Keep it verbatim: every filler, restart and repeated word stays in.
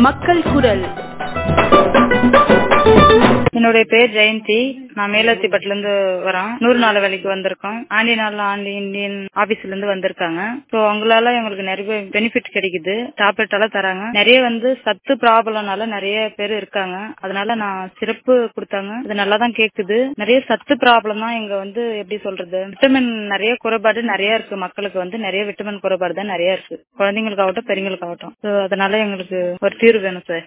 மக்கள் குரல். என்னுடைய பேர் ஜெயந்தி. நான் மேலத்திப்பட்டுல இருந்து வரேன். நூறு நாள் வேலைக்கு வந்திருக்கோம். ஆண்டி நாள் ஆண்டி இந்தியன் ஆபீஸ்ல இருந்து வந்திருக்காங்க. சோ அவங்களால எங்களுக்கு நிறைய பெனிஃபிட் கிடைக்குது. டேப்லெட் எல்லாம் தராங்க. நிறைய வந்து சத்து ப்ராப்ளம்னால நிறைய பேர் இருக்காங்க. அதனால நான் சிறப்பு கொடுத்தாங்க. அது நல்லா தான் கேக்குது. நிறைய சத்து ப்ராப்ளம் தான் இங்க வந்து எப்படி சொல்றது, விட்டமின் நிறைய குறைபாடு நிறைய இருக்கு. மக்களுக்கு வந்து நிறைய விட்டமின் குறைபாடு தான் நிறைய இருக்கு. குழந்தைங்களுக்கு ஆகட்டும் பெரியவங்களுக்கு ஆகட்டும். அதனால எங்களுக்கு ஒரு தீர்வு வேணும் சார்.